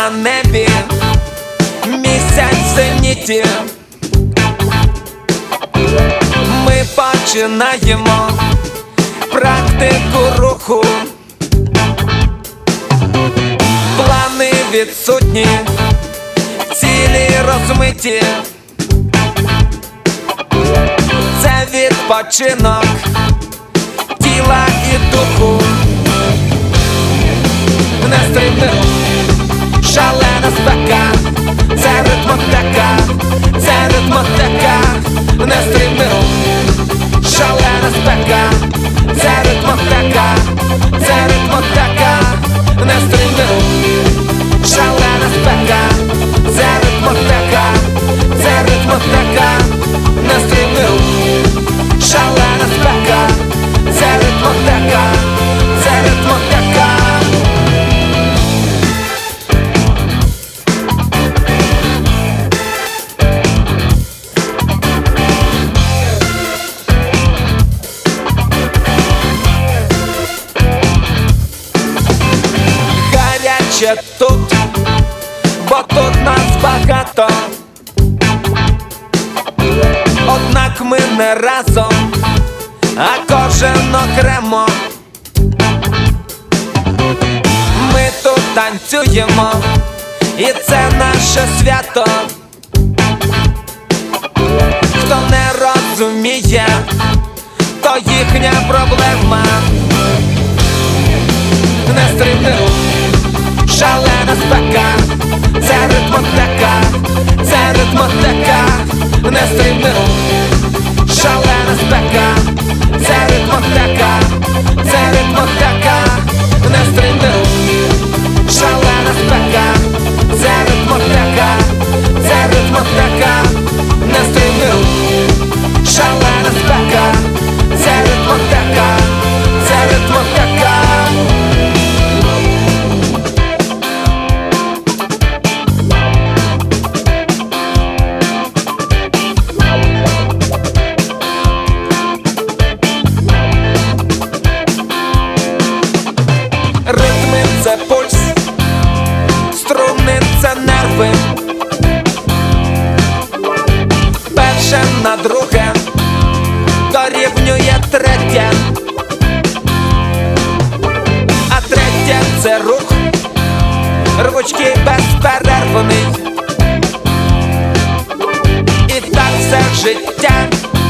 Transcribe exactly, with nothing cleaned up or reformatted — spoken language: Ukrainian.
на небі, місяць в зеніті. Ми починаємо практику руху. Плани відсутні, цілі розмиті. Це відпочинок тіла і духу. Нестримний рух, шалена спека, це ритмотека, це ритмотека. Нестримний рух, шалена спека, це ритмотека, це ритмотека. Нестримний рух, шалена спека, це ритмотека, це ритмотека. Нестримний рух, шалена спека, це ритмотека, це ритмотека. Гаряче тут, бо тут нас багато. Однак ми не разом, а кожен окремо. Ми тут танцюємо, і це наше свято. Хто не розуміє, то їхня проблема. Нестримний рух, шалена спека, це ритмотека, це ритмотека. Нестримний рух, шалена спека, це ритмотека, це ритмотека. Нестримний рух, шалена спека, це ритмотека, це ритмотека. Нестримний рух, шалена спека, це ритмотека, це ритмотека. Ритми – це пульс, струни – це нерви. Перше на друге дорівнює третє, а третє – це рух, рвучкий безперервний. І так все життя